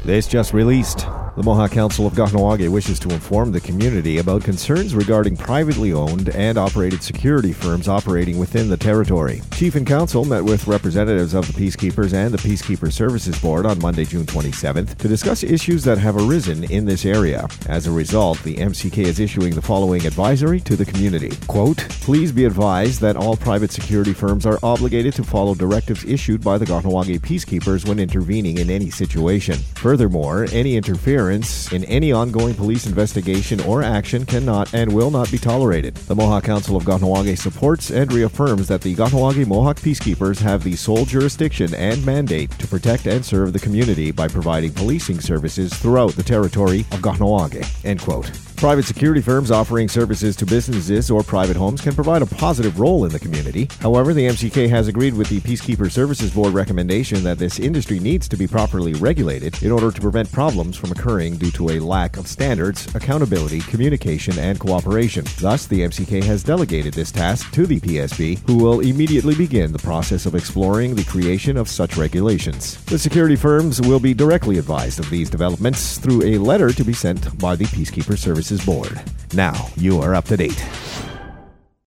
This just released. The Mohawk Council of Kahnawake wishes to inform the community about concerns regarding privately owned and operated security firms operating within the territory. Chief and Council met with representatives of the Peacekeepers and the Peacekeeper Services Board on Monday, June 27th, to discuss issues that have arisen in this area. As a result, the MCK is issuing the following advisory to the community. Quote, "Please be advised that all private security firms are obligated to follow directives issued by the Kahnawake Peacekeepers when intervening in any situation. Furthermore, any interference in any ongoing police investigation or action cannot and will not be tolerated. The Mohawk Council of Kahnawake supports and reaffirms that the Kahnawake Mohawk Peacekeepers have the sole jurisdiction and mandate to protect and serve the community by providing policing services throughout the territory of Kahnawake." End quote. Private security firms offering services to businesses or private homes can provide a positive role in the community. However, the MCK has agreed with the Peacekeeper Services Board recommendation that this industry needs to be properly regulated in order to prevent problems from occurring due to a lack of standards, accountability, communication, and cooperation. Thus, the MCK has delegated this task to the PSB, who will immediately begin the process of exploring the creation of such regulations. The security firms will be directly advised of these developments through a letter to be sent by the Peacekeeper Services Board. Now, you are up to date.